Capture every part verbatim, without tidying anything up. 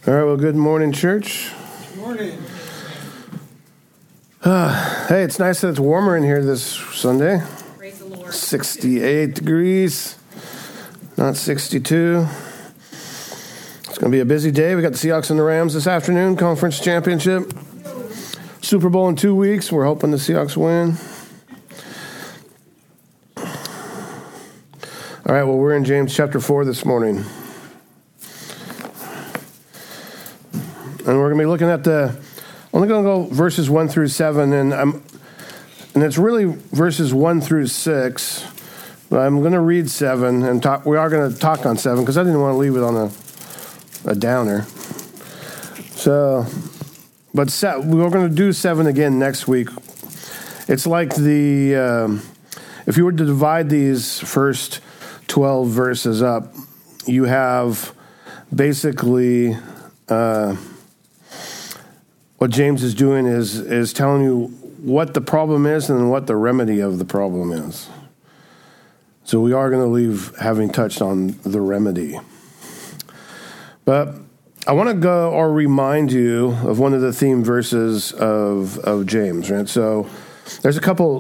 All right, well, good morning, church. Good morning. Uh, hey, it's nice that it's warmer in here this Sunday. Praise the Lord. sixty-eight degrees, not sixty-two. It's going to be a busy day. We got the Seahawks and the Rams this afternoon, conference championship. Super Bowl in two weeks. We're hoping the Seahawks win. All right, well, we're in James chapter four this morning. And we're going to be looking at the, only going to go verses one through seven, and I'm, and it's really verses one through six, but I'm going to read seven, and talk, we are going to talk on seven, because I didn't want to leave it on a, a downer. So, but se- we're going to do seven again next week. It's like the, um, if you were to divide these first twelve verses up, you have basically, uh, what James is doing is is telling you what the problem is and what the remedy of the problem is. So we are going to leave having touched on the remedy. But I want to go or remind you of one of the theme verses of, of James, right? So there's a couple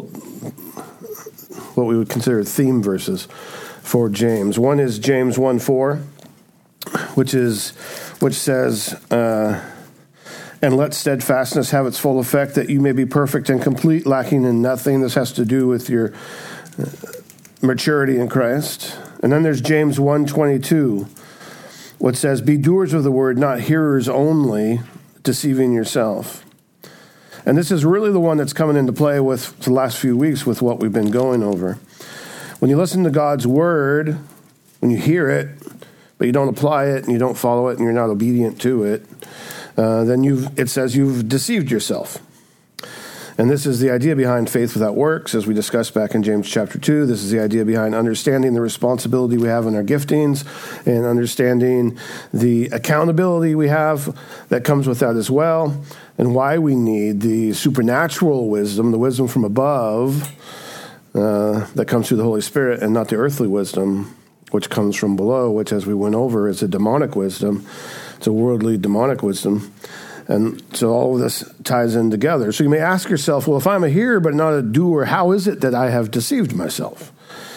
what we would consider theme verses for James. One is James one four, which is which says, uh, and let steadfastness have its full effect, that you may be perfect and complete, lacking in nothing. This has to do with your maturity in Christ. And then there's James one twenty-two, which says, be doers of the word, not hearers only, deceiving yourself. And this is really the one that's coming into play with the last few weeks with what we've been going over. When you listen to God's word, when you hear it, but you don't apply it and you don't follow it and you're not obedient to it, Uh, then you've, it says you've deceived yourself. And this is the idea behind faith without works, as we discussed back in James chapter two. This is the idea behind understanding the responsibility we have in our giftings and understanding the accountability we have that comes with that as well, and why we need the supernatural wisdom, the wisdom from above uh, that comes through the Holy Spirit, and not the earthly wisdom, which comes from below, which, as we went over, is a demonic wisdom. It's a worldly demonic wisdom. And so all of this ties in together. So you may ask yourself, well, if I'm a hearer but not a doer, how is it that I have deceived myself?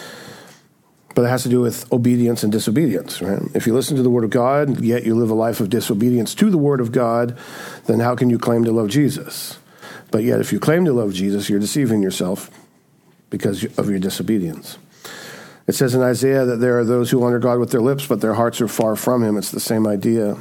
But it has to do with obedience and disobedience, right? If you listen to the word of God, yet you live a life of disobedience to the word of God, then how can you claim to love Jesus? But yet if you claim to love Jesus, you're deceiving yourself because of your disobedience. It says in Isaiah that there are those who honor God with their lips, but their hearts are far from him. It's the same idea.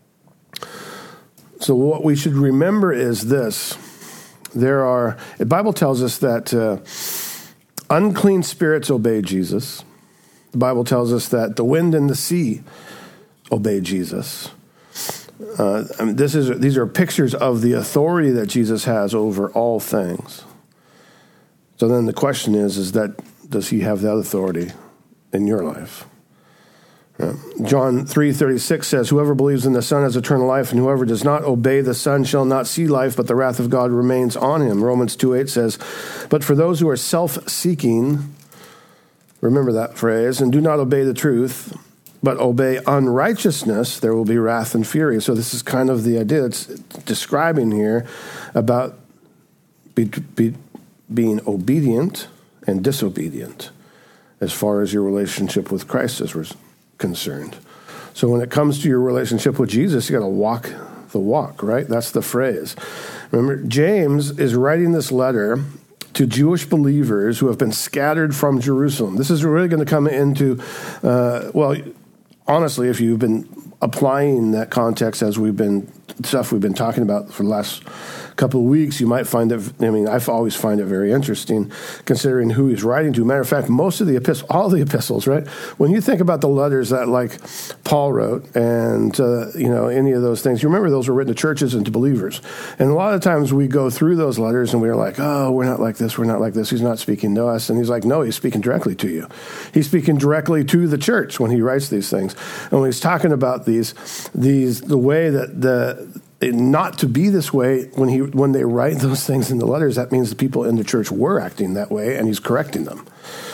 So what we should remember is this. There are, the Bible tells us that uh, unclean spirits obey Jesus. The Bible tells us that the wind and the sea obey Jesus. Uh, I mean, this is these are pictures of the authority that Jesus has over all things. So then the question is, is that, does he have that authority in your life? Yeah. John three thirty-six says, whoever believes in the Son has eternal life, and whoever does not obey the Son shall not see life, but the wrath of God remains on him. Romans two eight says, but for those who are self-seeking, remember that phrase, and do not obey the truth, but obey unrighteousness, there will be wrath and fury. So this is kind of the idea it's describing here about be, be, being obedient and disobedient as far as your relationship with Christ is concerned. So when it comes to your relationship with Jesus, you got to walk the walk, right? That's the phrase. Remember, James is writing this letter to Jewish believers who have been scattered from Jerusalem. This is really going to come into, uh, well, honestly, if you've been applying that context as we've been, stuff we've been talking about for the last couple of weeks, you might find it, I mean, I always find it very interesting considering who he's writing to. Matter of fact, most of the epistles, all the epistles, right? When you think about the letters that like Paul wrote and, uh, you know, any of those things, you remember those were written to churches and to believers. And a lot of times we go through those letters and we're like, oh, we're not like this, we're not like this. He's not speaking to us. And he's like, no, he's speaking directly to you. He's speaking directly to the church when he writes these things. And when he's talking about these, these, the way that the, not to be this way, when he when they write those things in the letters, that means the people in the church were acting that way, and he's correcting them.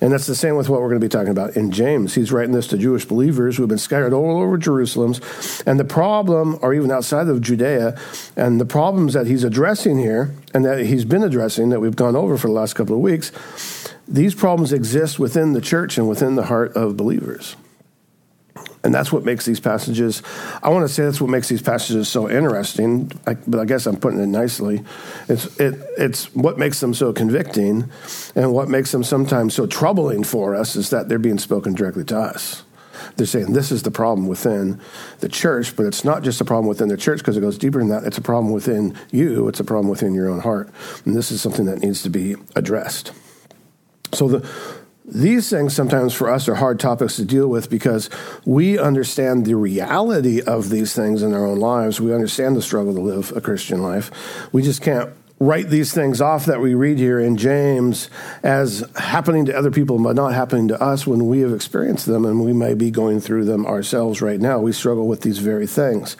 And that's the same with what we're going to be talking about in James. He's writing this to Jewish believers who have been scattered all over Jerusalem. And the problem, or even outside of Judea, and the problems that he's addressing here, and that he's been addressing, that we've gone over for the last couple of weeks, these problems exist within the church and within the heart of believers. And that's what makes these passages, I want to say that's what makes these passages so interesting, I, but I guess I'm putting it nicely. It's it it's what makes them so convicting, and what makes them sometimes so troubling for us is that they're being spoken directly to us. They're saying this is the problem within the church, but it's not just a problem within the church because it goes deeper than that. It's a problem within you. It's a problem within your own heart. And this is something that needs to be addressed. So the These things sometimes for us are hard topics to deal with because we understand the reality of these things in our own lives. We understand the struggle to live a Christian life. We just can't write these things off that we read here in James as happening to other people but not happening to us when we have experienced them, and we may be going through them ourselves right now. We struggle with these very things.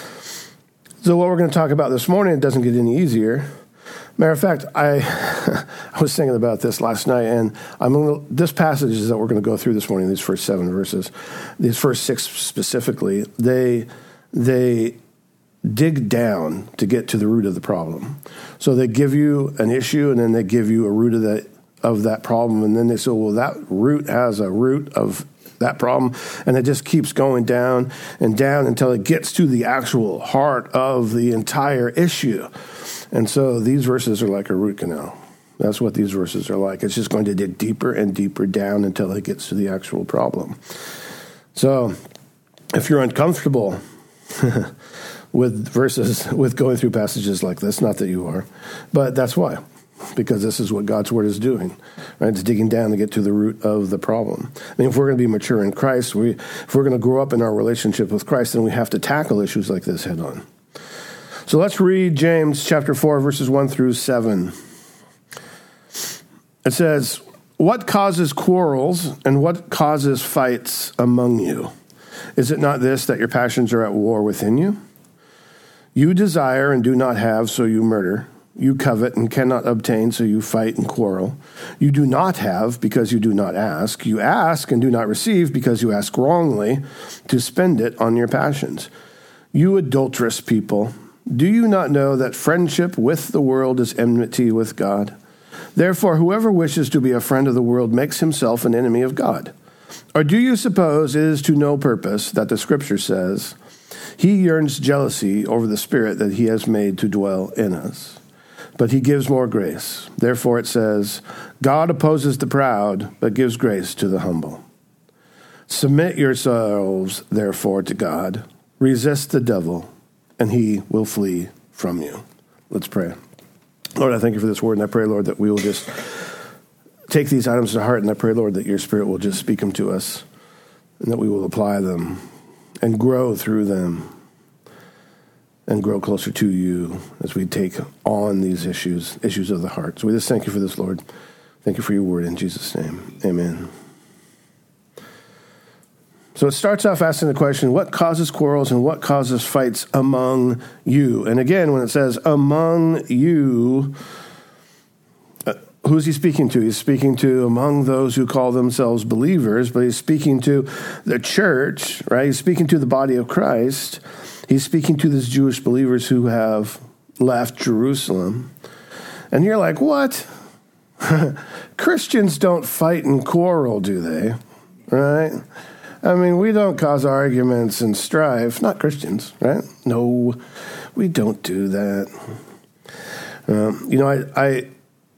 So what we're going to talk about this morning, it doesn't get any easier. Matter of fact, I I was thinking about this last night, and I'm gonna, this passage that we're going to go through this morning, these first seven verses, these first six specifically, they they dig down to get to the root of the problem. So they give you an issue, and then they give you a root of that of that problem, and then they say, well, that root has a root of that problem, and it just keeps going down and down until it gets to the actual heart of the entire issue. And so these verses are like a root canal. That's what these verses are like. It's just going to dig deeper and deeper down until it gets to the actual problem. So if you're uncomfortable with verses, with going through passages like this, not that you are, but that's why. Because this is what God's word is doing, right? It's digging down to get to the root of the problem. I mean, if we're going to be mature in Christ, we, if we're going to grow up in our relationship with Christ, then we have to tackle issues like this head on. So let's read James chapter four, verses one through seven. It says, "What causes quarrels and what causes fights among you? Is it not this, that your passions are at war within you? You desire and do not have, so you murder. You covet and cannot obtain, so you fight and quarrel. You do not have because you do not ask. You ask and do not receive because you ask wrongly to spend it on your passions. You adulterous people, do you not know that friendship with the world is enmity with God? Therefore, whoever wishes to be a friend of the world makes himself an enemy of God. Or do you suppose it is to no purpose that the Scripture says, he yearns jealousy over the Spirit that he has made to dwell in us? But he gives more grace. Therefore it says, God opposes the proud, but gives grace to the humble. Submit yourselves, therefore, to God. Resist the devil, and he will flee from you." Let's pray. Lord, I thank you for this word, and I pray, Lord, that we will just take these items to heart, and I pray, Lord, that your Spirit will just speak them to us, and that we will apply them and grow through them and grow closer to you as we take on these issues, issues of the heart. So we just thank you for this, Lord. Thank you for your word in Jesus' name. Amen. So it starts off asking the question, what causes quarrels and what causes fights among you? And again, when it says among you, uh, who's he speaking to? He's speaking to among those who call themselves believers, but he's speaking to the church, right? He's speaking to the body of Christ. He's speaking to these Jewish believers who have left Jerusalem. And you're like, what? Christians don't fight and quarrel, do they? Right? I mean, we don't cause arguments and strife. Not Christians, right? No, we don't do that. Um, you know, I, I,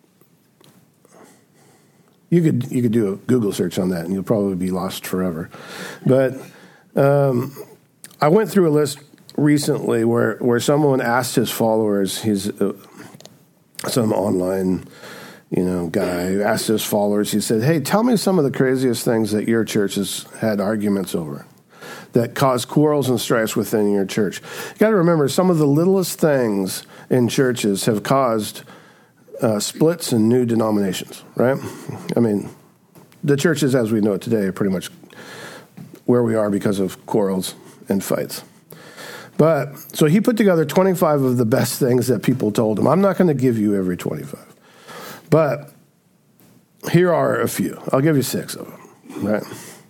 you could you could do a Google search on that, and you'll probably be lost forever. But um, I went through a list recently where where someone asked his followers, he's uh, some online, you know, guy who asked his followers, he said, hey, tell me some of the craziest things that your church has had arguments over that cause quarrels and strifes within your church. You got to remember, some of the littlest things in churches have caused uh, splits and new denominations, right? I mean, the churches as we know it today are pretty much where we are because of quarrels and fights. But, so he put together twenty-five of the best things that people told him. I'm not going to give you every twenty-five. But here are a few. I'll give you six of them, right?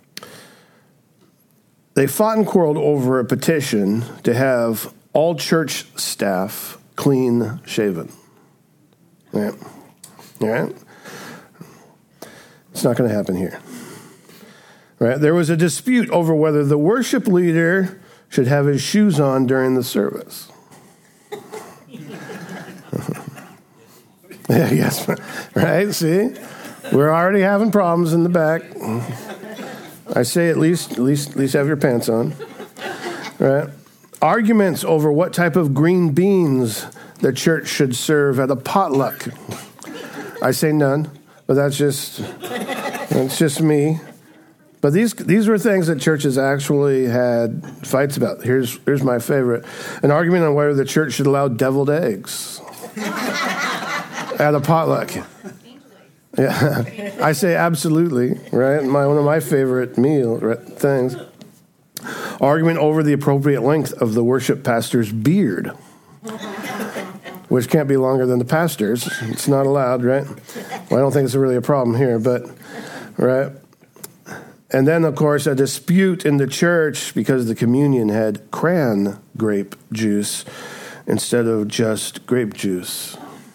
They fought and quarreled over a petition to have all church staff clean shaven. All right? All right? It's not going to happen here. Right? There was a dispute over whether the worship leader should have his shoes on during the service. Yeah, yes, right? See, we're already having problems in the back. I say at least, at least, at least have your pants on, right? Arguments over what type of green beans the church should serve at a potluck. I say none, but that's just that's just me. But these these were things that churches actually had fights about. Here's here's my favorite: an argument on whether the church should allow deviled eggs at a potluck. Yeah, I say absolutely, right? My one of my favorite meal things. Argument over the appropriate length of the worship pastor's beard, which can't be longer than the pastor's. It's not allowed, right? Well, I don't think it's really a problem here, but right. And then, of course, a dispute in the church because the communion had cran grape juice instead of just grape juice.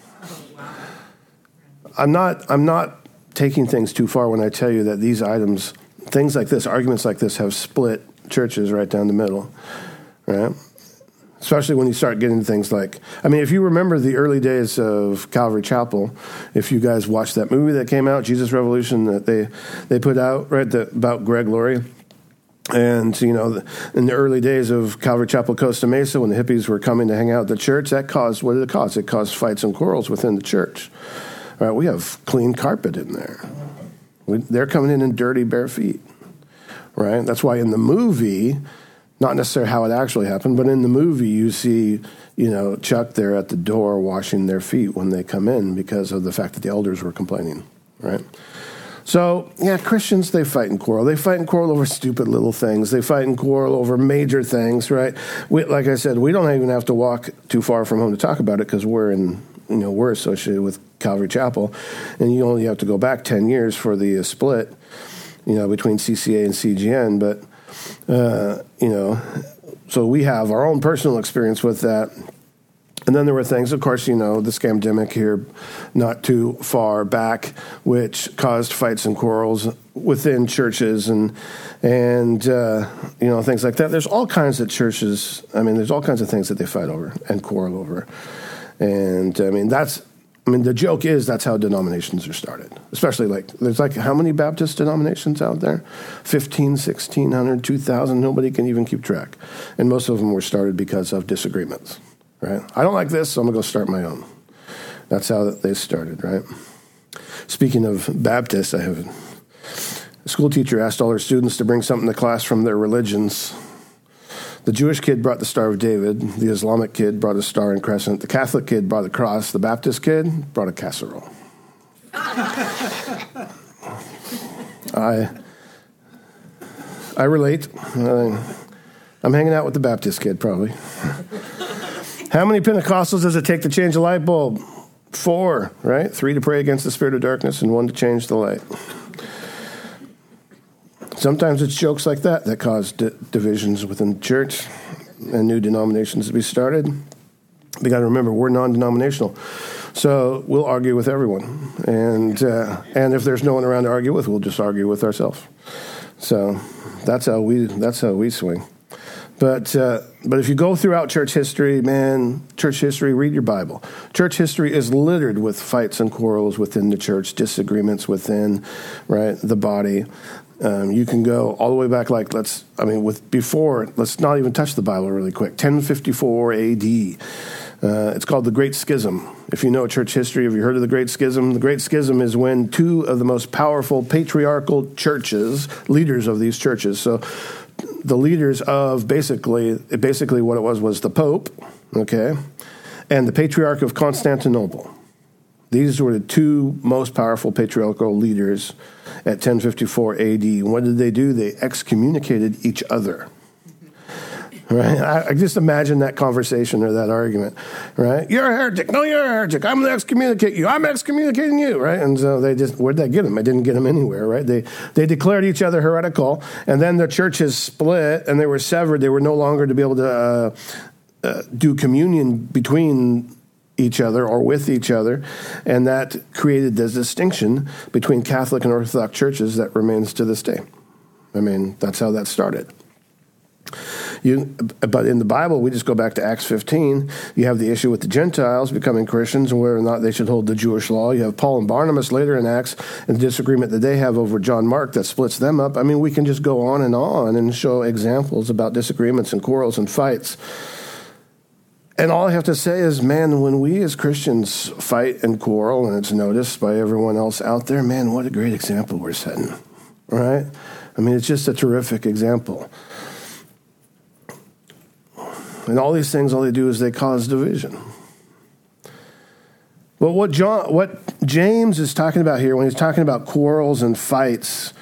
I'm not I'm not taking things too far when I tell you that these items, things like this, arguments like this, have split churches right down the middle, right? Especially when you start getting things like, I mean, if you remember the early days of Calvary Chapel, if you guys watched that movie that came out, Jesus Revolution, that they, they put out, right, the, about Greg Laurie. And, you know, in the early days of Calvary Chapel, Costa Mesa, when the hippies were coming to hang out at the church, that caused, what did it cause? It caused fights and quarrels within the church. All right, we have clean carpet in there. We, they're coming in in dirty, bare feet, right? That's why in the movie, not necessarily how it actually happened, but in the movie you see, you know, Chuck there at the door washing their feet when they come in because of the fact that the elders were complaining, right? So, yeah, Christians, they fight and quarrel. They fight and quarrel over stupid little things. They fight and quarrel over major things, right? We, like I said, we don't even have to walk too far from home to talk about it because we're in, you know, we're associated with Calvary Chapel, and you only have to go back ten years for the uh, split, you know, between C C A and C G N, but, uh, you know, so we have our own personal experience with that. And then there were things, of course, you know, the scamdemic here not too far back, which caused fights and quarrels within churches and, and uh, you know, things like that. There's all kinds of churches, I mean, there's all kinds of things that they fight over and quarrel over. And, I mean, that's, I mean, the joke is that's how denominations are started. Especially, like, there's like, how many Baptist denominations out there? fifteen, sixteen hundred, two thousand, nobody can even keep track. And most of them were started because of disagreements, right? I don't like this, so I'm going to go start my own. That's how they started, right? Speaking of Baptists, I have a school teacher asked all her students to bring something to class from their religions. The Jewish kid brought the Star of David. The Islamic kid brought a star and crescent. The Catholic kid brought a cross. The Baptist kid brought a casserole. I I relate. Uh, I'm hanging out with the Baptist kid, probably. How many Pentecostals does it take to change a light bulb? Four, right? Three to pray against the spirit of darkness and one to change the light. Sometimes it's jokes like that that cause di- divisions within the church and new denominations to be started. We got to remember, we're non-denominational. So we'll argue with everyone. And uh, and if there's no one around to argue with, we'll just argue with ourselves. So that's how we that's how we swing. But uh, but if you go throughout church history, man, church history, read your Bible. Church history is littered with fights and quarrels within the church, disagreements within, right, the body. Um, you can go all the way back, like, let's, I mean, with before, let's not even touch the Bible really quick. ten fifty-four A D. Uh, it's called the Great Schism. If you know church history, have you heard of the Great Schism? The Great Schism is when two of the most powerful patriarchal churches, leaders of these churches, so the leaders of basically, basically what it was was the Pope, okay, and the Patriarch of Constantinople. These were the two most powerful patriarchal leaders at ten fifty-four A D. What did they do? They excommunicated each other. Right? I, I just imagine that conversation or that argument, right? You're a heretic. No, you're a heretic. I'm going to excommunicate you. I'm excommunicating you, right? And so they just, where'd that get them? It didn't get them anywhere, right? They they declared each other heretical, and then the churches split, and they were severed. They were no longer to be able to uh, uh, do communion between each other or with each other, and that created this distinction between Catholic and Orthodox churches that remains to this day. I mean, that's how that started. You, but in the Bible, we just go back to Acts fifteen. You have the issue with the Gentiles becoming Christians and whether or not they should hold the Jewish law. You have Paul and Barnabas later in Acts and the disagreement that they have over John Mark that splits them up. I mean, we can just go on and on and show examples about disagreements and quarrels and fights. And all I have to say is, man, when we as Christians fight and quarrel and it's noticed by everyone else out there, man, what a great example we're setting, right? I mean, it's just a terrific example. And all these things, all they do is they cause division. But what John, what James is talking about here, when he's talking about quarrels and fights,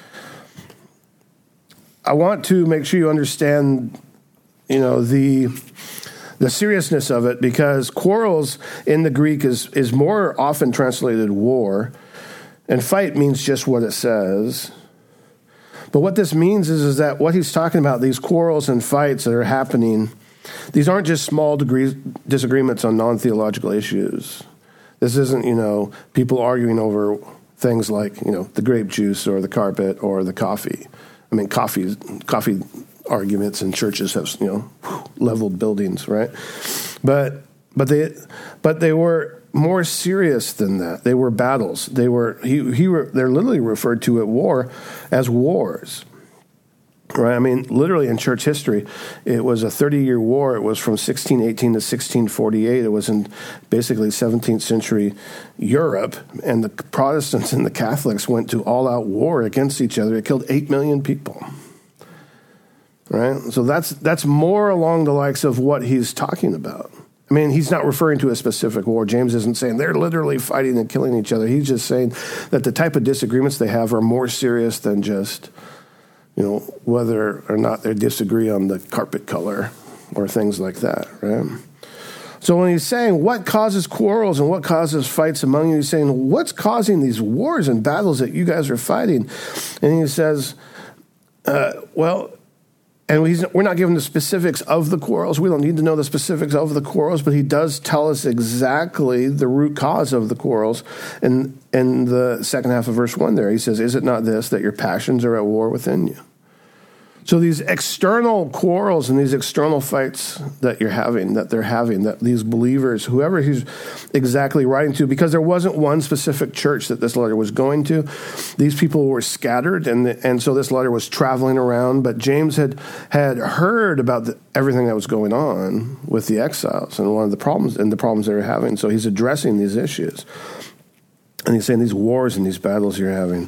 I want to make sure you understand, you know, the the seriousness of it, because quarrels in the Greek is is more often translated war, and fight means just what it says. But what this means is, is that what he's talking about, these quarrels and fights that are happening, these aren't just small degrees, disagreements on non-theological issues. This isn't, you know, people arguing over things like, you know, the grape juice or the carpet or the coffee. I mean, coffee, coffee arguments in churches have, you know, leveled buildings, right? But but they but they were more serious than that. They were battles. They were he he they're literally referred to at war as wars. Right, I mean, literally in church history, it was a thirty-year war. It was from sixteen eighteen to sixteen forty-eight. It was in basically seventeenth century Europe, and the Protestants and the Catholics went to all-out war against each other. It killed eight million people. Right, so that's that's more along the likes of what he's talking about. I mean, he's not referring to a specific war. James isn't saying they're literally fighting and killing each other. He's just saying that the type of disagreements they have are more serious than just, you know, whether or not they disagree on the carpet color or things like that, right? So when he's saying what causes quarrels and what causes fights among you, he's saying what's causing these wars and battles that you guys are fighting? And he says, uh, well, and he's, we're not given the specifics of the quarrels. We don't need to know the specifics of the quarrels, but he does tell us exactly the root cause of the quarrels. And in the second half of verse one there, he says, is it not this, that your passions are at war within you? So these external quarrels and these external fights that you're having, that they're having, that these believers, whoever he's exactly writing to, because there wasn't one specific church that this letter was going to. These people were scattered, and and so this letter was traveling around. But James had had heard about the, everything that was going on with the exiles and one of the problems and the problems they were having. So he's addressing these issues, and he's saying these wars and these battles you're having,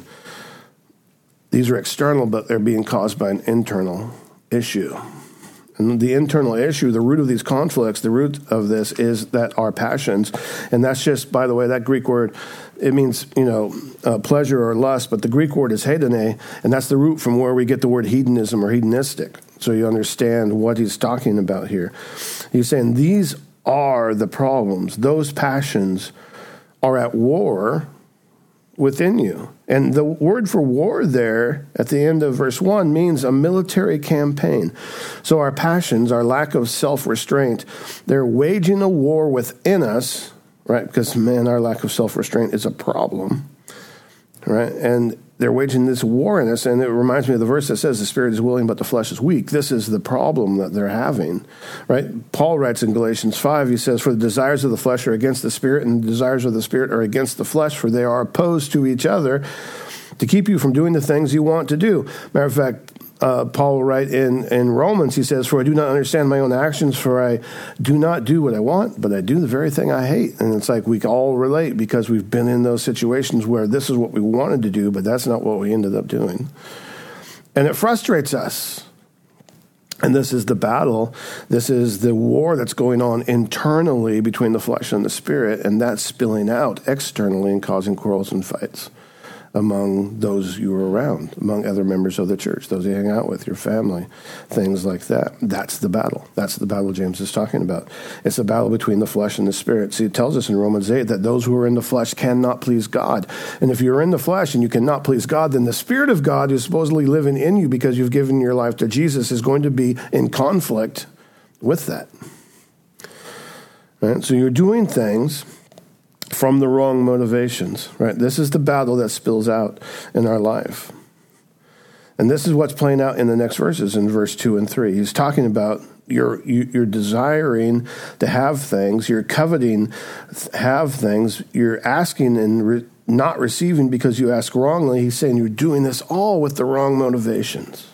these are external, but they're being caused by an internal issue. And the internal issue, the root of these conflicts, the root of this is that our passions, and that's just, by the way, that Greek word, it means, you know, uh, pleasure or lust, but the Greek word is hedone, and that's the root from where we get the word hedonism or hedonistic. So you understand what he's talking about here. He's saying these are the problems. Those passions are at war within you. And the word for war there at the end of verse one means a military campaign. So our passions, our lack of self-restraint, they're waging a war within us, right? Because, man, our lack of self-restraint is a problem, right? And they're waging this war in us, and it reminds me of the verse that says the spirit is willing, but the flesh is weak. This is the problem that they're having, right? Paul writes in Galatians five, he says, for the desires of the flesh are against the spirit, and the desires of the spirit are against the flesh, for they are opposed to each other to keep you from doing the things you want to do. Matter of fact, uh, Paul will write in, in Romans, he says, for I do not understand my own actions, for I do not do what I want, but I do the very thing I hate. And it's like we all relate because we've been in those situations where this is what we wanted to do, but that's not what we ended up doing. And it frustrates us. And this is the battle. This is the war that's going on internally between the flesh and the spirit, and that's spilling out externally and causing quarrels and fights. among those you were around, among other members of the church, those you hang out with, your family, things like that. That's the battle. That's the battle James is talking about. It's a battle between the flesh and the spirit. See, it tells us in Romans eight that those who are in the flesh cannot please God. And if you're in the flesh and you cannot please God, then the Spirit of God who's supposedly living in you because you've given your life to Jesus is going to be in conflict with that. Right? So you're doing things from the wrong motivations, right? This is the battle that spills out in our life. And this is what's playing out in the next verses, in verse two and three. He's talking about you're, you're desiring to have things, you're coveting have things, you're asking and re- not receiving because you ask wrongly. He's saying you're doing this all with the wrong motivations.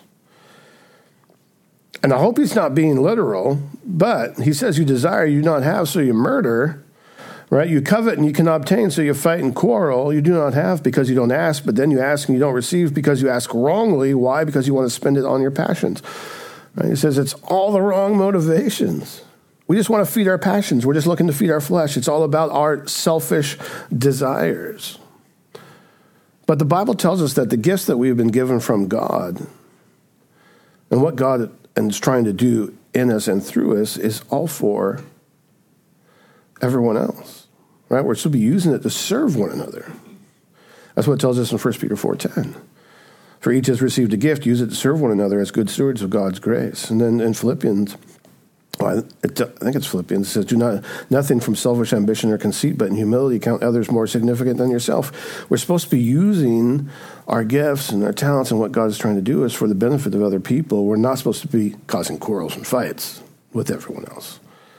And I hope he's not being literal, but he says you desire, you not have, so you murder. Right? You covet and you cannot obtain, so you fight and quarrel. You do not have because you don't ask, but then you ask and you don't receive because you ask wrongly. Why? Because you want to spend it on your passions. Right? He says it's all the wrong motivations. We just want to feed our passions. We're just looking to feed our flesh. It's all about our selfish desires. But the Bible tells us that the gifts that we've been given from God and what God is trying to do in us and through us is all for everyone else. Right? We're supposed to be using it to serve one another. That's what it tells us in First Peter four ten. For each has received a gift, use it to serve one another as good stewards of God's grace. And then in Philippians, well, I think it's Philippians, it says, do not nothing from selfish ambition or conceit, but in humility count others more significant than yourself. We're supposed to be using our gifts and our talents and what God is trying to do is for the benefit of other people. We're not supposed to be causing quarrels and fights with everyone else.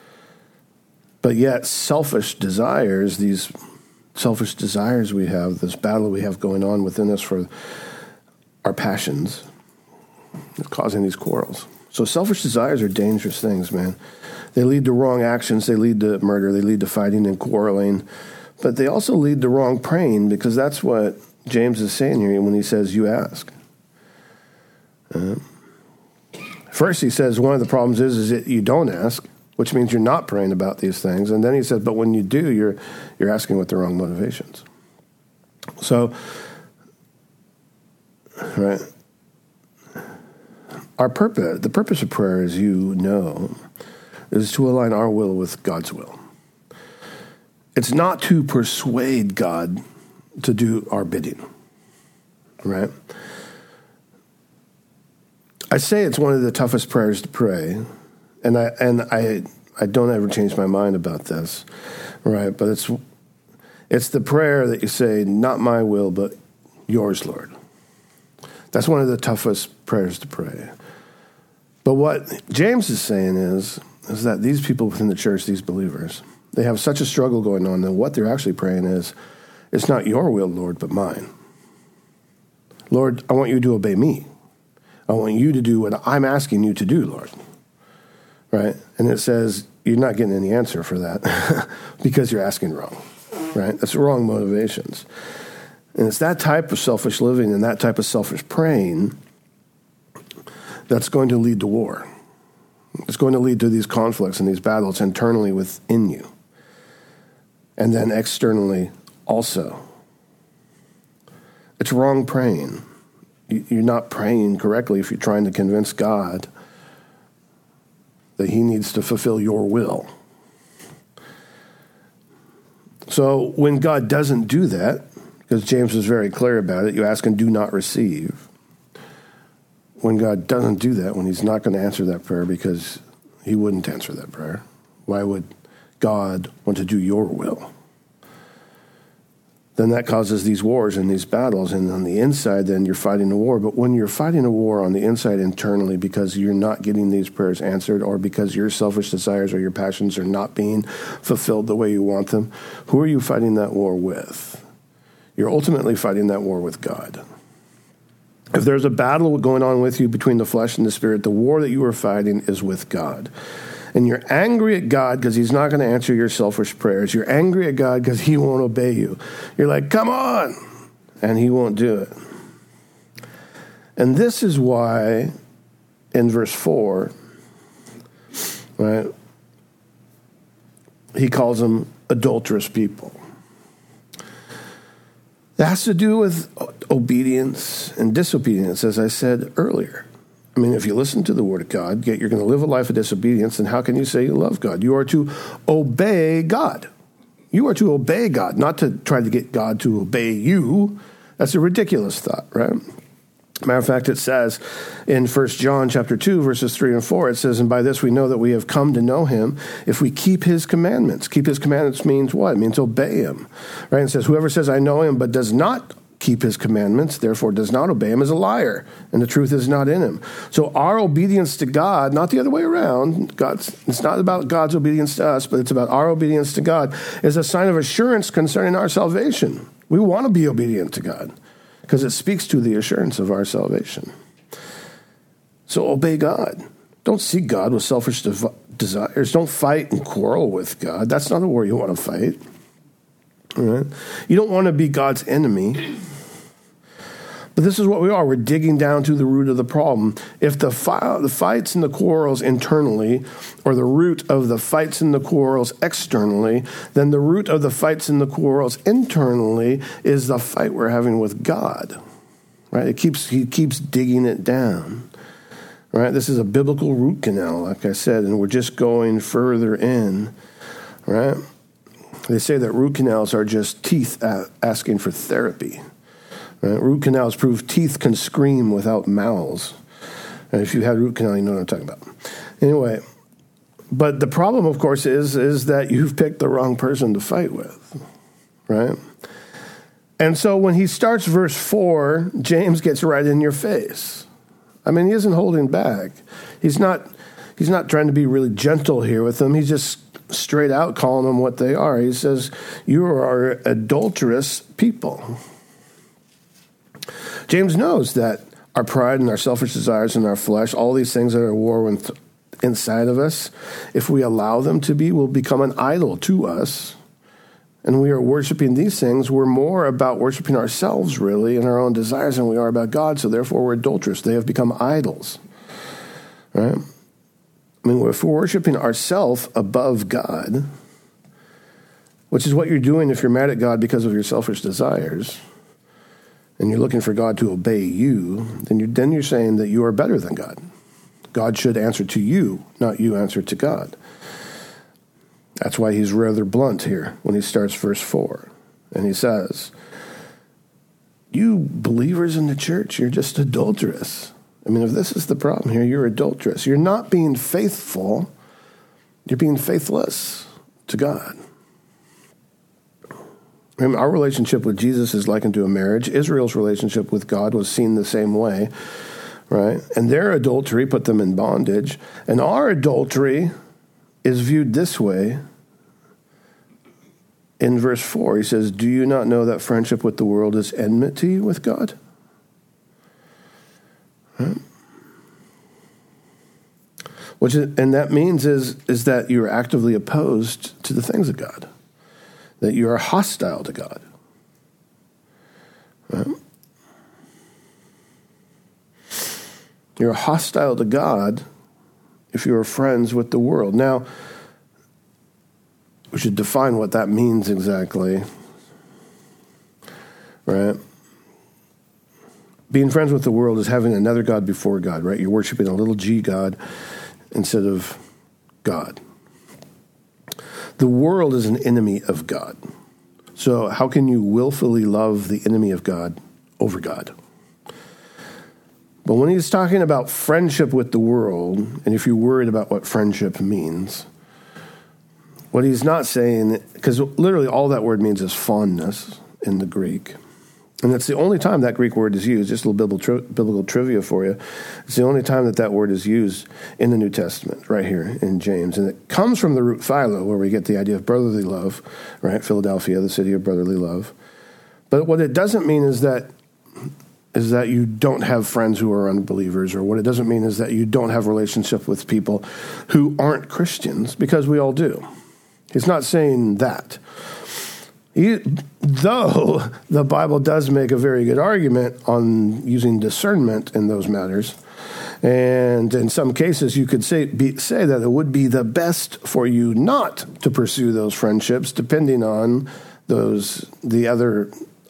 But yet, selfish desires, these selfish desires we have, this battle we have going on within us for our passions, is causing these quarrels. So selfish desires are dangerous things, man. They lead to wrong actions. They lead to murder. They lead to fighting and quarreling. But they also lead to wrong praying, because that's what James is saying here when he says, you ask. Uh, first, he says one of the problems is, is that you don't ask, which means you're not praying about these things. And then he says, but when you do, you're you're asking with the wrong motivations. So, right, our purpose, the purpose of prayer, as you know, is to align our will with God's will. It's not to persuade God to do our bidding, right? I say it's one of the toughest prayers to pray. And I and I I don't ever change my mind about this, right? But it's it's the prayer that you say, not my will, but yours, Lord. That's one of the toughest prayers to pray. But what James is saying is, is that these people within the church, these believers, they have such a struggle going on that what they're actually praying is, it's not your will, Lord, but mine. Lord, I want you to obey me. I want you to do what I'm asking you to do, Lord. Right? And it says you're not getting any answer for that because you're asking wrong, right? That's wrong motivations. And it's that type of selfish living and that type of selfish praying that's going to lead to war. It's going to lead to these conflicts and these battles internally within you. And then externally also. It's wrong praying. You're not praying correctly if you're trying to convince God that he needs to fulfill your will. So when God doesn't do that, because James is very clear about it, you ask and do not receive. When God doesn't do that, when he's not going to answer that prayer because he wouldn't answer that prayer, why would God want to do your will? Then that causes these wars and these battles. And on the inside, then you're fighting a war. But when you're fighting a war on the inside internally because you're not getting these prayers answered or because your selfish desires or your passions are not being fulfilled the way you want them, who are you fighting that war with? You're ultimately fighting that war with God. If there's a battle going on with you between the flesh and the spirit, the war that you are fighting is with God. And you're angry at God because he's not going to answer your selfish prayers. You're angry at God because he won't obey you. You're like, come on! And he won't do it. And this is why, in verse four, right, he calls them adulterous people. It has to do with obedience and disobedience, as I said earlier. I mean, if you listen to the word of God, yet you're going to live a life of disobedience, then how can you say you love God? You are to obey God. You are to obey God, not to try to get God to obey you. That's a ridiculous thought, right? Matter of fact, it says in First John chapter two, verses three and four, it says, and by this we know that we have come to know him if we keep his commandments. Keep his commandments means what? It means obey him, right? It says, whoever says, I know him, but does not keep his commandments, therefore does not obey him, is a liar, and the truth is not in him. So our obedience to God, not the other way around, God's, it's not about God's obedience to us, but it's about our obedience to God, is a sign of assurance concerning our salvation. We want to be obedient to God because it speaks to the assurance of our salvation. So obey God. Don't seek God with selfish dev- desires. Don't fight and quarrel with God. That's not a war you want to fight. All right? You don't want to be God's enemy. But this is what we are. We're digging down to the root of the problem. If the, fi- the fights and the quarrels internally, or the root of the fights and the quarrels externally, then the root of the fights and the quarrels internally is the fight we're having with God. Right? It keeps he keeps digging it down. Right? This is a biblical root canal, like I said, and we're just going further in. Right? They say that root canals are just teeth asking for therapy. Right? Root canals prove teeth can scream without mouths. And if you had root canal, you know what I'm talking about. Anyway, but the problem, of course, is, is that you've picked the wrong person to fight with, right? And so when he starts verse four, James gets right in your face. I mean, he isn't holding back. He's not, he's not trying to be really gentle here with them. He's just straight out calling them what they are. He says, you are adulterous people. James knows that our pride and our selfish desires and our flesh, all these things that are at war with, inside of us, if we allow them to be, will become an idol to us. And we are worshiping these things. We're more about worshiping ourselves, really, and our own desires than we are about God. So therefore, we're adulterous. They have become idols. Right? I mean, if we're worshiping ourselves above God, which is what you're doing if you're mad at God because of your selfish desires, and you're looking for God to obey you, then you're, then you're saying that you are better than God. God should answer to you, not you answer to God. That's why he's rather blunt here when he starts verse four. And he says, you believers in the church, you're just adulterous. I mean, if this is the problem here, you're adulterous. You're not being faithful. You're being faithless to God. And our relationship with Jesus is likened to a marriage. Israel's relationship with God was seen the same way, right? And their adultery put them in bondage. And our adultery is viewed this way. In verse four, he says, do you not know that friendship with the world is enmity with God? Right? Which is, and that means is, is that you're actively opposed to the things of God. That you are hostile to God. Right? You're hostile to God if you are friends with the world. Now, we should define what that means exactly. Right? Being friends with the world is having another God before God, right? You're worshiping a little g God instead of God. The world is an enemy of God. So how can you willfully love the enemy of God over God? But when he's talking about friendship with the world, and if you're worried about what friendship means, what he's not saying, because literally all that word means is fondness in the Greek. And it's the only time that Greek word is used. Just a little biblical, tri- biblical trivia for you. It's the only time that that word is used in the New Testament, right here in James. And it comes from the root philo, where we get the idea of brotherly love, right? Philadelphia, the city of brotherly love. But what it doesn't mean is that is that you don't have friends who are unbelievers, or what it doesn't mean is that you don't have relationship with people who aren't Christians, because we all do. He's not saying that. He, though the Bible does make a very good argument on using discernment in those matters, and in some cases you could say be, say that it would be the best for you not to pursue those friendships, depending on those the other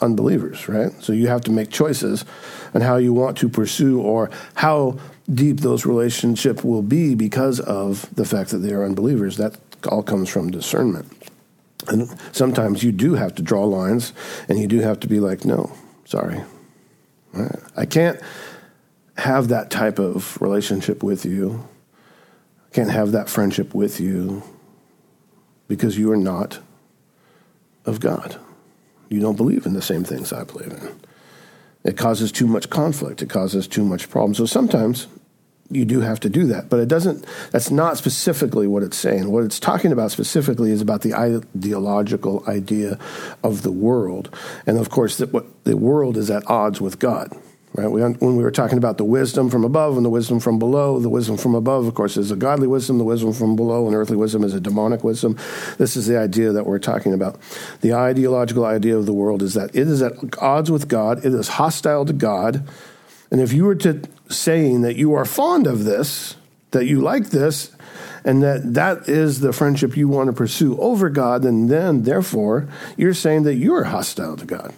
unbelievers, right? So you have to make choices on how you want to pursue or how deep those relationships will be because of the fact that they are unbelievers. That all comes from discernment. And sometimes you do have to draw lines, and you do have to be like, no, sorry. I can't have that type of relationship with you. I can't have that friendship with you because you are not of God. You don't believe in the same things I believe in. It causes too much conflict. It causes too much problem. So sometimes you do have to do that, but it doesn't, that's not specifically what it's saying. What it's talking about specifically is about the ideological idea of the world. And of course, that what the world is at odds with God, right? We, when we were talking about the wisdom from above and the wisdom from below, the wisdom from above, of course, is a godly wisdom. The wisdom from below and earthly wisdom is a demonic wisdom. This is the idea that we're talking about. The ideological idea of the world is that it is at odds with God. It is hostile to God. And if you were to saying that you are fond of this, that you like this, and that that is the friendship you want to pursue over God, and then, therefore, you're saying that you are hostile to God.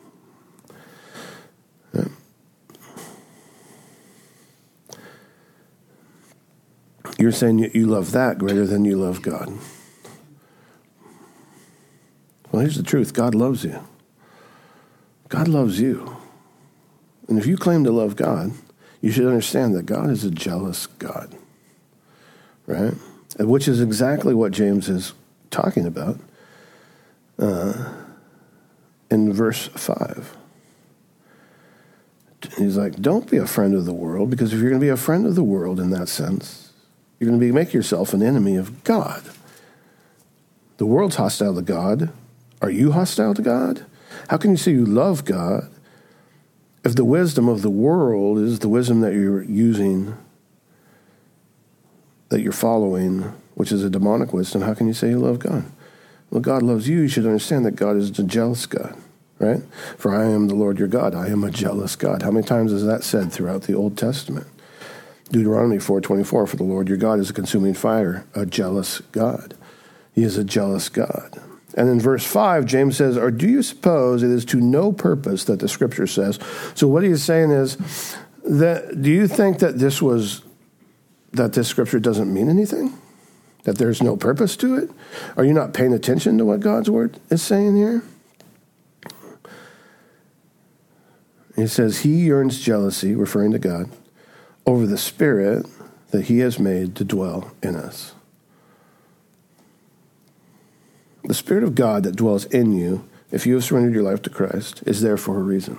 Yeah. You're saying that you love that greater than you love God. Well, here's the truth. God loves you. God loves you. And if you claim to love God, you should understand that God is a jealous God, right? Which is exactly what James is talking about uh, in verse five. He's like, don't be a friend of the world, because if you're going to be a friend of the world in that sense, you're going to be make yourself an enemy of God. The world's hostile to God. Are you hostile to God? How can you say you love God if the wisdom of the world is the wisdom that you're using, that you're following, which is a demonic wisdom? How can you say you love God? Well, God loves you. You should understand that God is a jealous God, right? For I am the Lord your God. I am a jealous God. How many times is that said throughout the Old Testament? Deuteronomy four twenty-four, for the Lord your God is a consuming fire, a jealous God. He is a jealous God. And in verse five, James says, or do you suppose it is to no purpose that the Scripture says? So what he's saying is, that do you think that this was, that this Scripture doesn't mean anything? That there's no purpose to it? Are you not paying attention to what God's Word is saying here? He says, he yearns jealousy, referring to God, over the Spirit that he has made to dwell in us. The Spirit of God that dwells in you, if you have surrendered your life to Christ, is there for a reason.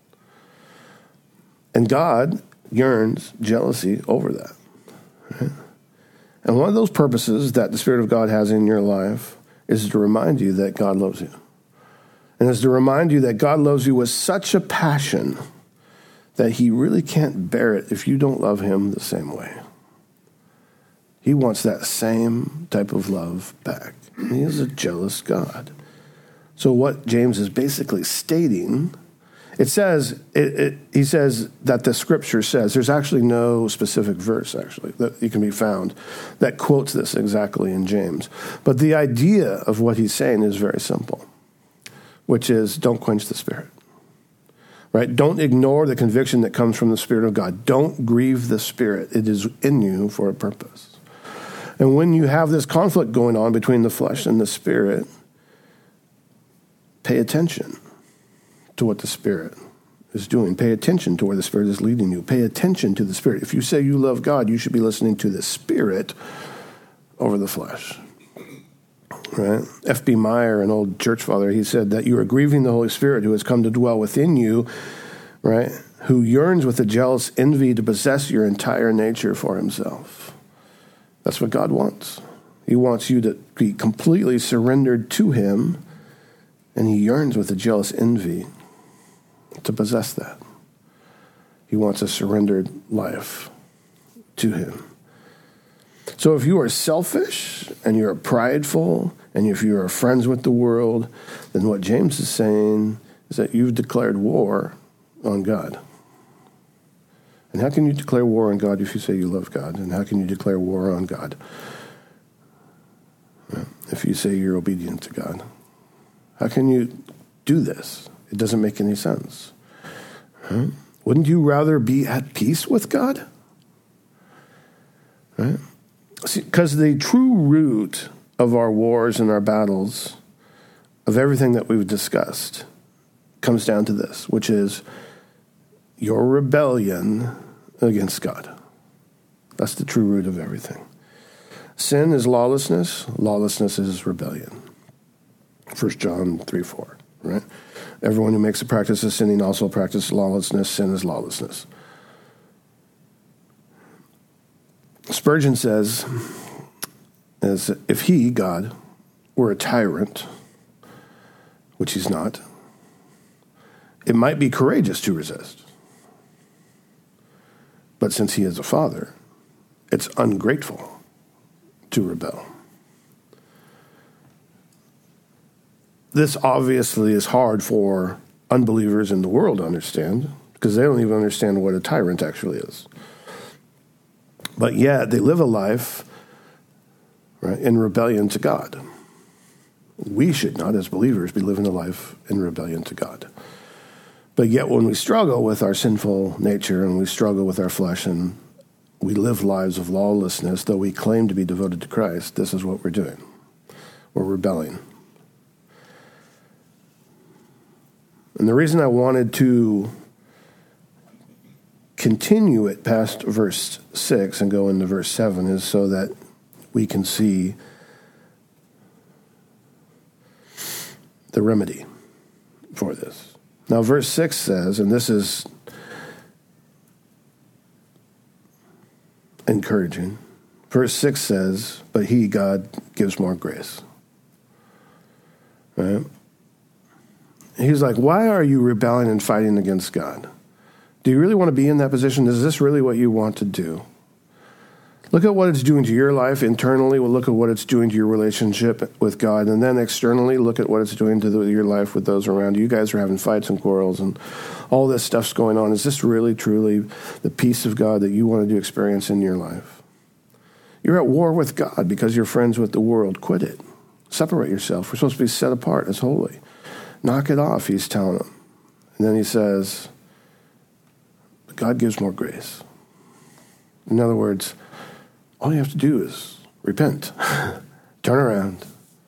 And God yearns jealousy over that. Right? And one of those purposes that the Spirit of God has in your life is to remind you that God loves you. And is to remind you that God loves you with such a passion that he really can't bear it if you don't love him the same way. He wants that same type of love back. He is a jealous God. So what James is basically stating, it says, it, it, he says that the Scripture says, there's actually no specific verse, actually, that you can be found that quotes this exactly in James. But the idea of what he's saying is very simple, which is don't quench the Spirit. Right? Don't ignore the conviction that comes from the Spirit of God. Don't grieve the Spirit. It is in you for a purpose. And when you have this conflict going on between the flesh and the Spirit, pay attention to what the Spirit is doing. Pay attention to where the Spirit is leading you. Pay attention to the Spirit. If you say you love God, you should be listening to the Spirit over the flesh. Right? F B Meyer, an old church father, he said that you are grieving the Holy Spirit who has come to dwell within you, right? Who yearns with a jealous envy to possess your entire nature for himself. That's what God wants. He wants you to be completely surrendered to him, and he yearns with a jealous envy to possess that. He wants a surrendered life to him. So if you are selfish and you're prideful and if you are friends with the world, then what James is saying is that you've declared war on God. And how can you declare war on God if you say you love God? And how can you declare war on God if you say you're obedient to God? How can you do this It doesn't make any sense. Right? Wouldn't you rather be at peace with God? Right? Because the true root of our wars and our battles, of everything that we've discussed, comes down to this, which is your rebellion against God. That's the true root of everything. Sin is lawlessness. Lawlessness is rebellion. First John three four, right? Everyone who makes a practice of sinning also practices lawlessness. Sin is lawlessness. Spurgeon says, as if he, God, were a tyrant, which he's not, it might be courageous to resist. But since he is a father, it's ungrateful to rebel. This obviously is hard for unbelievers in the world to understand, because they don't even understand what a tyrant actually is. But yet they live a life, right, in rebellion to God. We should not, as believers, be living a life in rebellion to God. But yet when we struggle with our sinful nature and we struggle with our flesh and we live lives of lawlessness, though we claim to be devoted to Christ, this is what we're doing. We're rebelling. And the reason I wanted to continue it past verse six and go into verse seven is so that we can see the remedy for this. Now, verse six says, and this is encouraging. Verse six says, but he, God, gives more grace. Right? He's like, why are you rebelling and fighting against God? Do you really want to be in that position? Is this really what you want to do? Look at what it's doing to your life internally. We'll look at what it's doing to your relationship with God. And then externally, look at what it's doing to the, your life with those around you. You guys are having fights and quarrels and all this stuff's going on. Is this really, truly the peace of God that you want to experience in your life? You're at war with God because you're friends with the world. Quit it. Separate yourself. We're supposed to be set apart as holy. Knock it off, he's telling them. And then he says, God gives more grace. In other words, all you have to do is repent, turn around,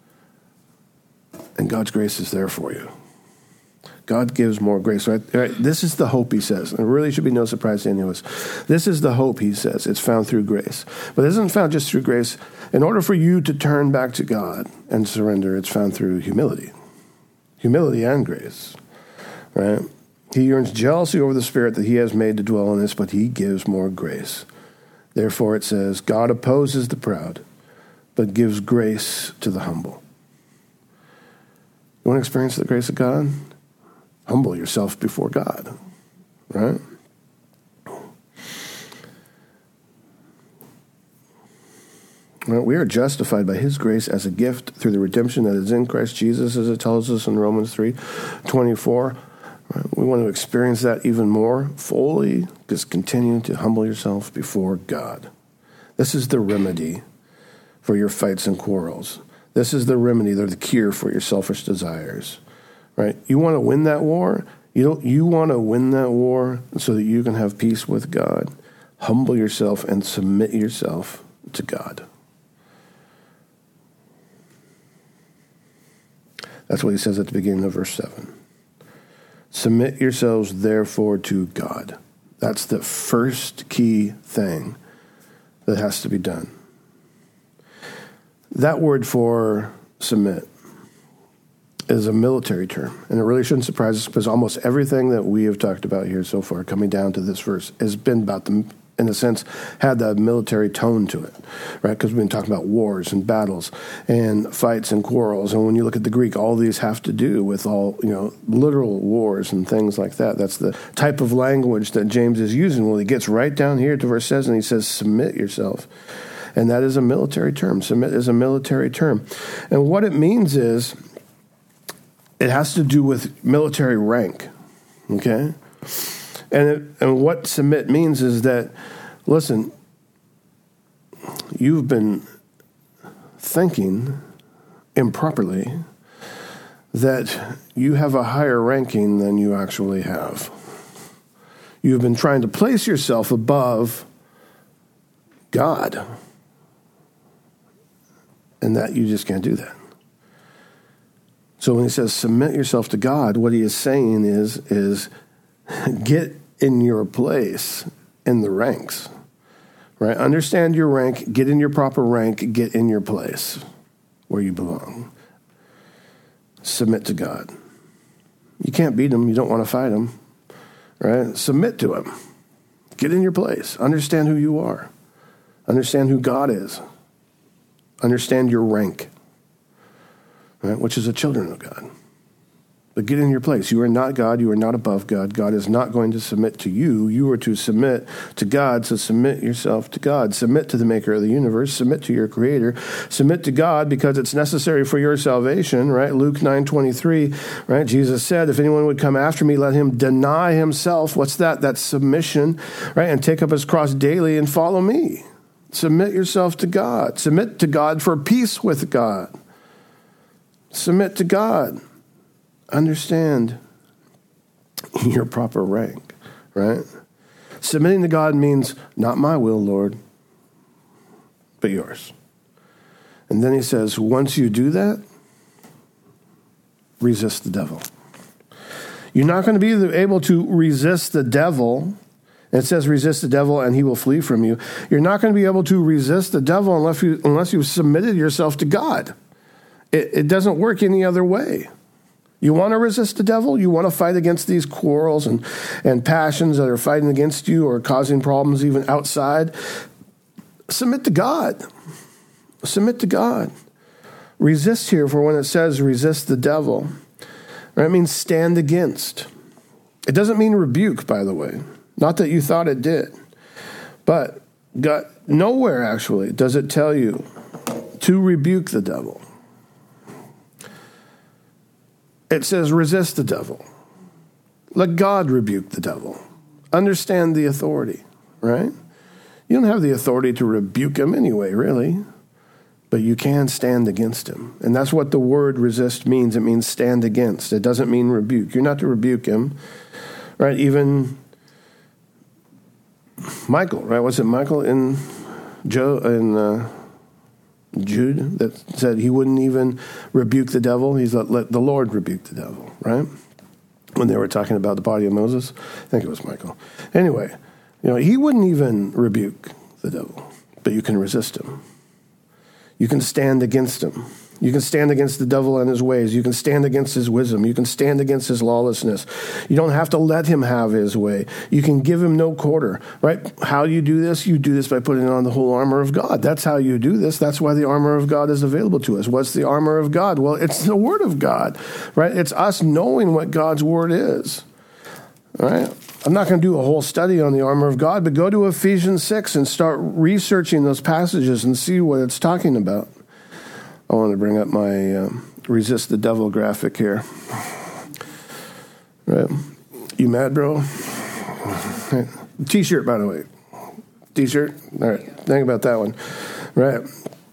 and God's grace is there for you. God gives more grace. Right? Right? This is the hope, he says. And it really should be no surprise to any of us. This is the hope, he says. It's found through grace. But it isn't found just through grace. In order for you to turn back to God and surrender, it's found through humility. Humility and grace. Right? He yearns jealousy over the Spirit that he has made to dwell in us, but he gives more grace. Therefore, it says, God opposes the proud, but gives grace to the humble. You want to experience the grace of God? Humble yourself before God, right? Well, we are justified by his grace as a gift through the redemption that is in Christ Jesus, as it tells us in Romans three twenty-four. We want to experience that even more fully. Just continue to humble yourself before God. This is the remedy for your fights and quarrels. This is the remedy, they're the cure for your selfish desires. Right? You want to win that war? You don't, you want to win that war so that you can have peace with God. Humble yourself and submit yourself to God. That's what he says at the beginning of verse seven. Submit yourselves, therefore, to God. That's the first key thing that has to be done. That word for submit is a military term, and it really shouldn't surprise us because almost everything that we have talked about here so far, coming down to this verse, has been about the, in a sense, had that military tone to it, right? Because we've been talking about wars and battles and fights and quarrels, and when you look at the Greek, all these have to do with all, you know, literal wars and things like that. That's the type of language that James is using. Well, he gets right down here to verse seven, and he says, submit yourself. And that is a military term. Submit is a military term. And what it means is, it has to do with military rank, okay? And it, and what submit means is that, listen, you've been thinking improperly that you have a higher ranking than you actually have. You've been trying to place yourself above God, and that you just can't do that. So when he says submit yourself to God, what he is saying is, is get in your place in the ranks, right? Understand your rank, get in your proper rank, get in your place where you belong. Submit to God. You can't beat him. You don't want to fight him, right? Submit to him. Get in your place. Understand who you are. Understand who God is. Understand your rank, right? Which is the children of God. But get in your place. You are not God. You are not above God. God is not going to submit to you. You are to submit to God. So submit yourself to God. Submit to the maker of the universe. Submit to your creator. Submit to God because it's necessary for your salvation, right? Luke nine twenty-three, right? Jesus said, if anyone would come after me, let him deny himself. What's that? That's submission, right? And take up his cross daily and follow me. Submit yourself to God. Submit to God for peace with God. Submit to God. Understand your proper rank, right? Submitting to God means not my will, Lord, but yours. And then he says, once you do that, resist the devil. You're not going to be able to resist the devil. It says resist the devil and he will flee from you. You're not going to be able to resist the devil unless, you, unless you've submitted yourself to God. It, it doesn't work any other way. You want to resist the devil? You want to fight against these quarrels and, and passions that are fighting against you or causing problems even outside? Submit to God. Submit to God. Resist here, for when it says resist the devil, right, it means stand against. It doesn't mean rebuke, by the way. Not that you thought it did. But God, nowhere, actually, does it tell you to rebuke the devil. It says resist the devil. Let God rebuke the devil. Understand the authority, right? You don't have the authority to rebuke him anyway, really. But you can stand against him. And that's what the word resist means. It means stand against. It doesn't mean rebuke. You're not to rebuke him, right? Even Michael, right? Was it Michael in Joe in uh, Jude that said he wouldn't even rebuke the devil? He's let, let the Lord rebuke the devil, right? When they were talking about the body of Moses, I think it was Michael. Anyway, you know, he wouldn't even rebuke the devil, but you can resist him. You can stand against him. You can stand against the devil and his ways. You can stand against his wisdom. You can stand against his lawlessness. You don't have to let him have his way. You can give him no quarter, right? How do you do this? You do this by putting on the whole armor of God. That's how you do this. That's why the armor of God is available to us. What's the armor of God? Well, it's the word of God, right? It's us knowing what God's word is, right? I'm not going to do a whole study on the armor of God, but go to Ephesians six and start researching those passages and see what it's talking about. I want to bring up my um, resist the devil graphic here. Right. You mad, bro? T-shirt, by the way. T-shirt? All right. Think about that one. Right.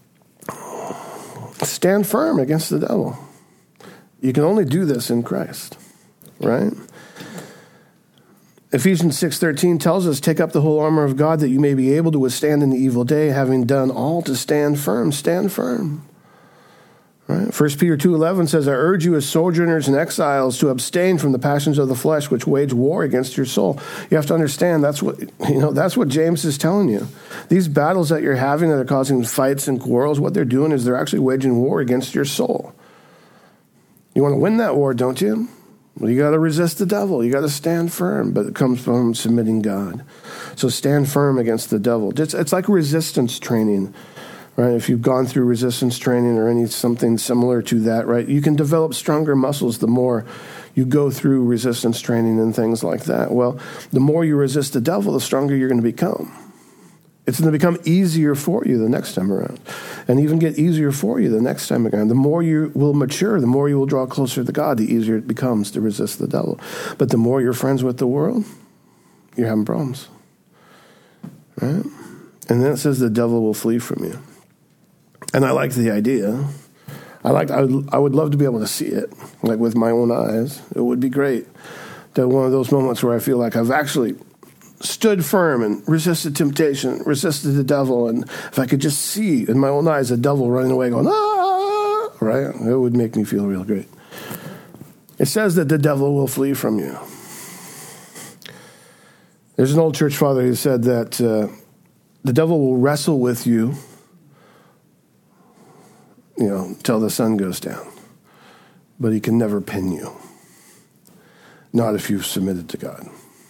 Stand firm against the devil. You can only do this in Christ. Right? Ephesians six thirteen tells us, take up the whole armor of God that you may be able to withstand in the evil day, having done all to stand firm. Stand firm. Right? First Peter two eleven says, I urge you as sojourners and exiles to abstain from the passions of the flesh which wage war against your soul. You have to understand that's what, you know, that's what James is telling you. These battles that you're having that are causing fights and quarrels, what they're doing is they're actually waging war against your soul. You want to win that war, don't you? Well, you got to resist the devil. You got to stand firm, but it comes from submitting God. So stand firm against the devil. It's, it's like resistance training. Right? If you've gone through resistance training or any something similar to that, right, you can develop stronger muscles the more you go through resistance training and things like that. Well, the more you resist the devil, the stronger you're going to become. It's going to become easier for you the next time around, and even get easier for you the next time around. The more you will mature, the more you will draw closer to God, the easier it becomes to resist the devil. But the more you're friends with the world, you're having problems. Right? And then it says the devil will flee from you. And I like the idea. I like. I would, I would love to be able to see it, like with my own eyes. It would be great. That one of those moments where I feel like I've actually stood firm and resisted temptation, resisted the devil, and if I could just see in my own eyes the devil running away going, ah, right? It would make me feel real great. It says that the devil will flee from you. There's an old church father who said that uh, the devil will wrestle with you, you know, till the sun goes down, but he can never pin you. Not if you've submitted to God.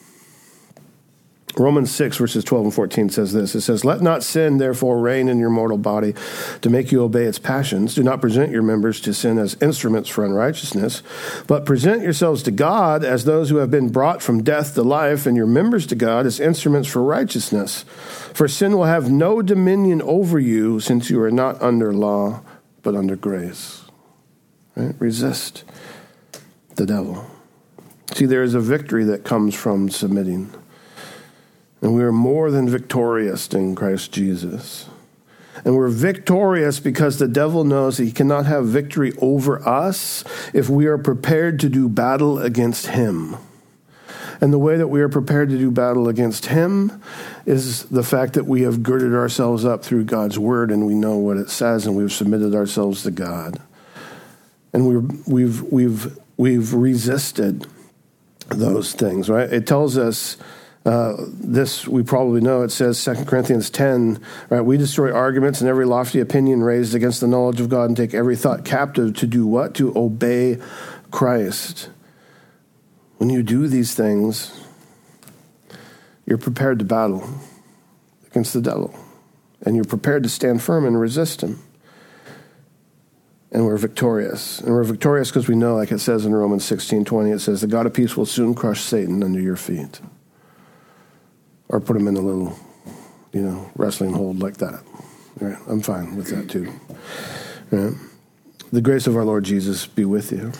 Romans six, verses twelve and fourteen says this. It says, let not sin, therefore, reign in your mortal body to make you obey its passions. Do not present your members to sin as instruments for unrighteousness, but present yourselves to God as those who have been brought from death to life, and your members to God as instruments for righteousness. For sin will have no dominion over you, since you are not under law, but under grace. Right? Resist the devil. See, there is a victory that comes from submitting. And we are more than victorious in Christ Jesus. And we're victorious because the devil knows that he cannot have victory over us if we are prepared to do battle against him. And the way that we are prepared to do battle against him is the fact that we have girded ourselves up through God's word and we know what it says and we've submitted ourselves to God. And we're, we've, we've, we've resisted those things, right? It tells us Uh, this we probably know. It says Second Corinthians ten, right? We destroy arguments and every lofty opinion raised against the knowledge of God and take every thought captive to do what? To obey Christ. When you do these things, you're prepared to battle against the devil. And you're prepared to stand firm and resist him. And we're victorious. And we're victorious because we know, like it says in Romans sixteen twenty, it says, the God of peace will soon crush Satan under your feet. Or put him in a little, you know, wrestling hold like that. Right? I'm fine with that too. Right? The grace of our Lord Jesus be with you.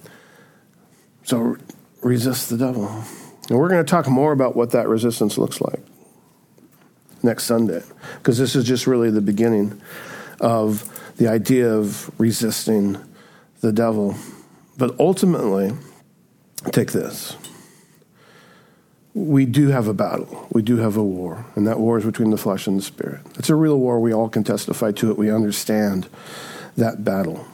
So resist the devil. And we're going to talk more about what that resistance looks like next Sunday. Because this is just really the beginning of the idea of resisting the devil. But ultimately, take this. We do have a battle. We do have a war. And that war is between the flesh and the spirit. It's a real war. We all can testify to it. We understand that battle.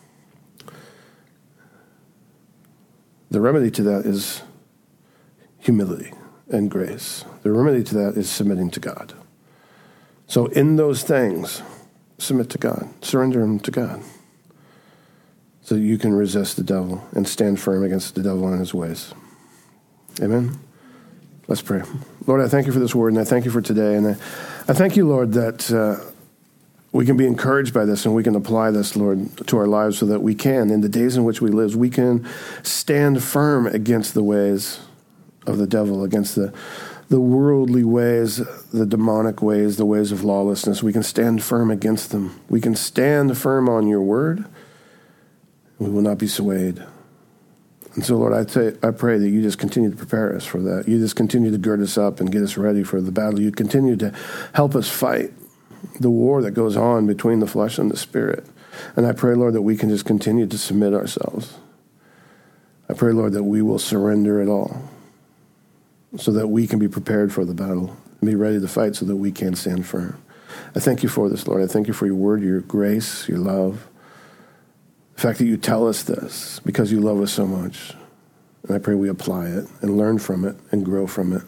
The remedy to that is humility and grace. The remedy to that is submitting to God. So in those things, submit to God. Surrender them to God. So that you can resist the devil and stand firm against the devil and his ways. Amen? Let's pray. Lord, I thank you for this word, and I thank you for today. And I, I thank you, Lord, that uh, we can be encouraged by this and we can apply this, Lord, to our lives so that we can, in the days in which we live, we can stand firm against the ways of the devil, against the, the worldly ways, the demonic ways, the ways of lawlessness. We can stand firm against them. We can stand firm on your word. We will not be swayed. And so, Lord, I, t- I pray that you just continue to prepare us for that. You just continue to gird us up and get us ready for the battle. You continue to help us fight the war that goes on between the flesh and the spirit. And I pray, Lord, that we can just continue to submit ourselves. I pray, Lord, that we will surrender it all so that we can be prepared for the battle and be ready to fight so that we can stand firm. I thank you for this, Lord. I thank you for your word, your grace, your love. The fact that you tell us this because you love us so much. And I pray we apply it and learn from it and grow from it.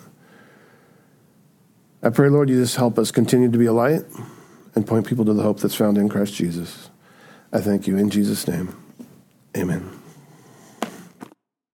I pray, Lord, you just help us continue to be a light and point people to the hope that's found in Christ Jesus. I thank you in Jesus' name. Amen.